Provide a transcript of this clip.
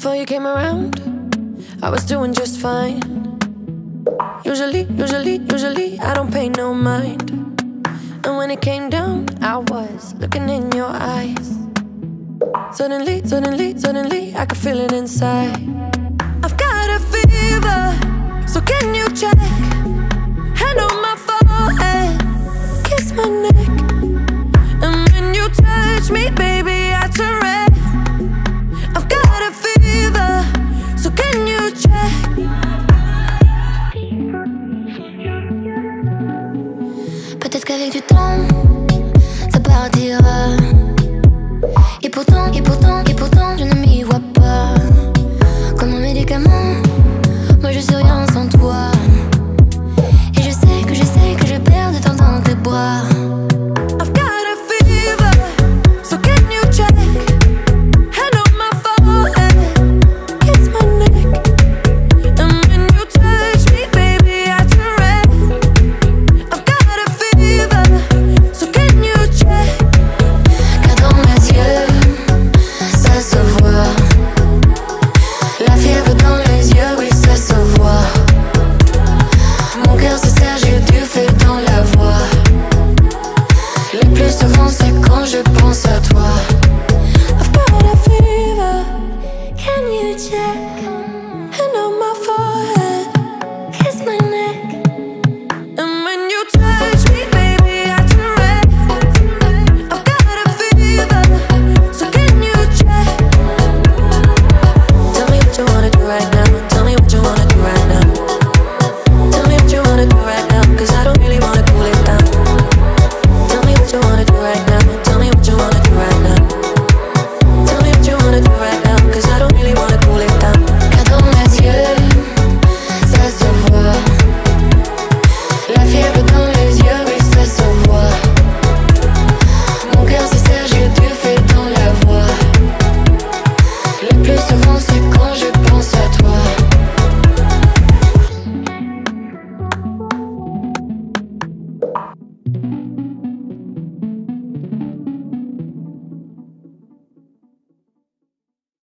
Before you came around, I was doing just fine. Usually, I don't pay no mind. And when it came down, I was looking in your eyes. Suddenly, I could feel it inside. I've got a fever, so can you check? Hand on my forehead, kiss my neck. And when you touch me, baby, I turn red. I've got a fever, so can you check? Peut-être qu'avec du temps, ça partira. Et pourtant